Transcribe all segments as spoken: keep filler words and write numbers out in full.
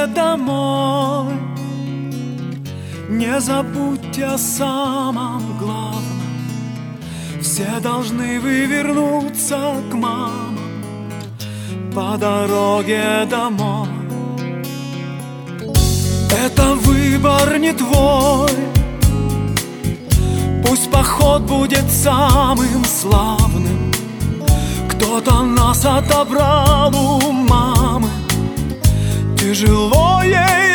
домой. Не забудьте о самом главном: все должны вы вернуться к мамам по дороге домой. Это выбор не твой, пусть поход будет самым славным. Кто-то нас отобрал у мамы, тяжело ей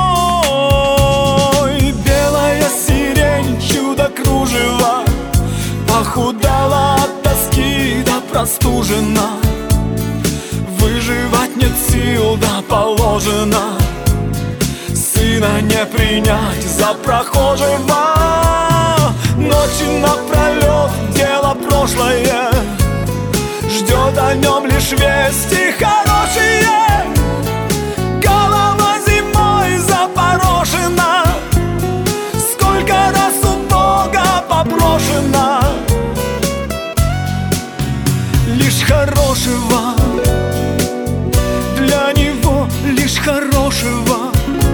одной. Белая сирень, чудо-кружево, похудала от тоски да простужена. Выживать нет сил, да положено сына не принять за прохожего. Ночи напролет, дело прошлое, ждет о нем лишь вести хорошие. Голова зимой запорошена, сколько раз у Бога попрошена. Лишь хорошего, для него лишь хорошего.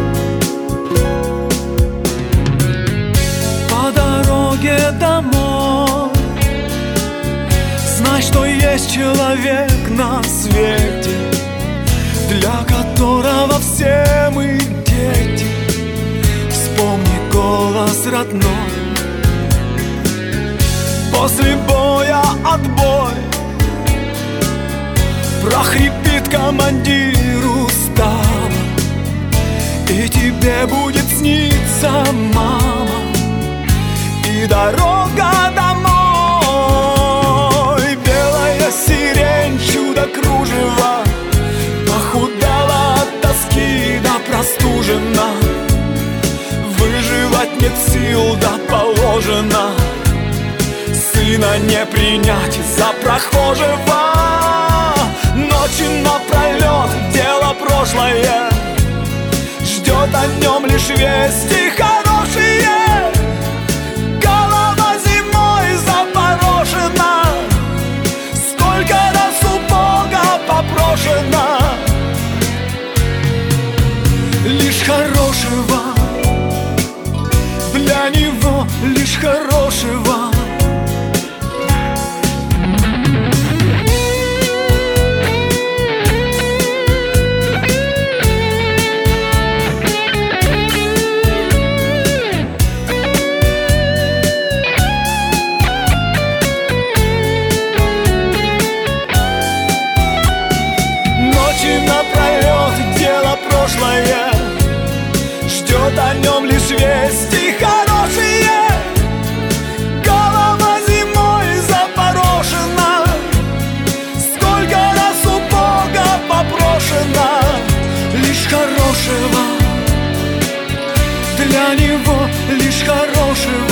По дороге домой знай, что есть человек на свете, для которого все мы дети. Вспомни голос родной. После боя отбой, прохрипит командир устало, и тебе будет сниться мама и дорога домой. Белая сирень, чудо-кружево, похудала от тоски да простужена. Выживать нет сил, да положено сына не принять за прохожего. Ночи напролет, дело прошлое, ждет о нем лишь вести хорошие. Голова зимой запорошена, сколько раз у Бога попрошена. Лишь хорошего, для него лишь хорошего. Напролет, дело прошлое, ждет о нем лишь вести хорошие. Голова зимой запорошена, сколько раз у Бога попрошена. Лишь хорошего, для него лишь хорошего.